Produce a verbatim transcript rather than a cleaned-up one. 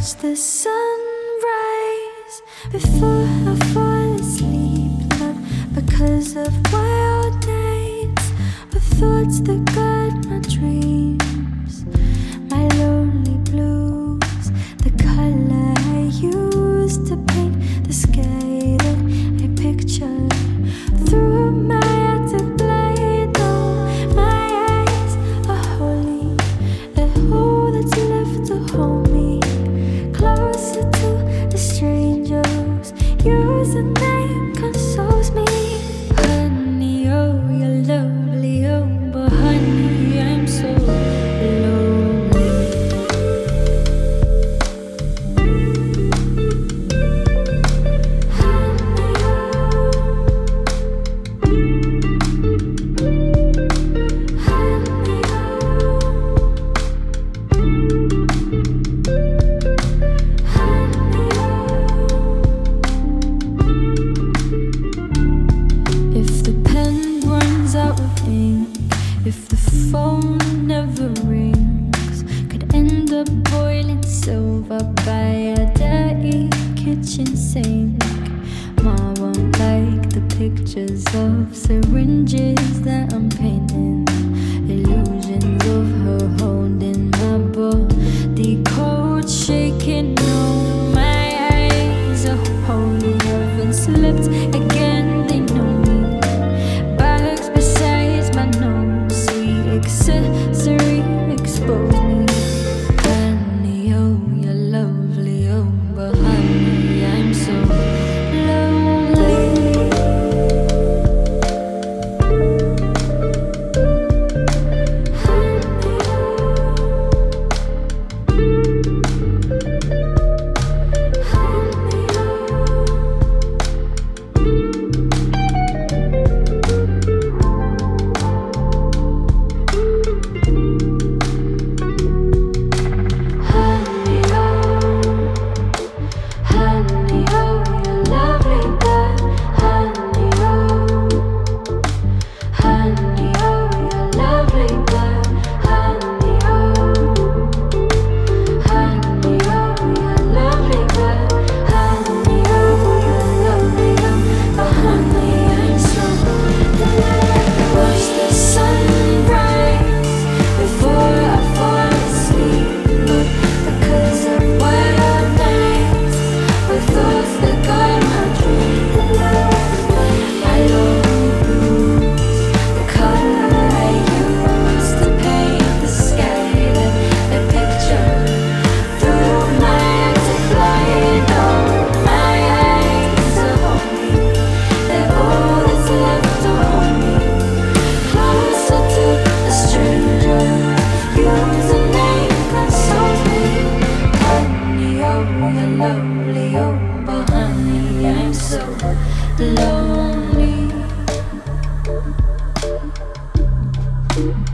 watch the sun rise before I fall asleep. Not because of wild nights or thoughts that guide my dreams. My lonely blues, the color I use to paint the sky that I picture through my attic light. Oh, my eyes are holy, the hole that's left to hold me closer to the strangers. Use a name consoles me. Honey, oh, you're lovely, oh, but honey, I'm so lonely. Honey, oh, honey, if the pen runs out of ink, if the phone never rings, could end up boiling silver by a dirty kitchen sink. Ma won't like the pictures of syringes that I'm painting, illusions of her holding my body cold, shaking. No, my eyes are holy, haven't slept again. They know me. Bags beside my nose, sweet accessory expose me. Honey, oh, you're lovely, oh, but honey, I'm so lonely. Lovely, oh, but honey, I'm so lonely.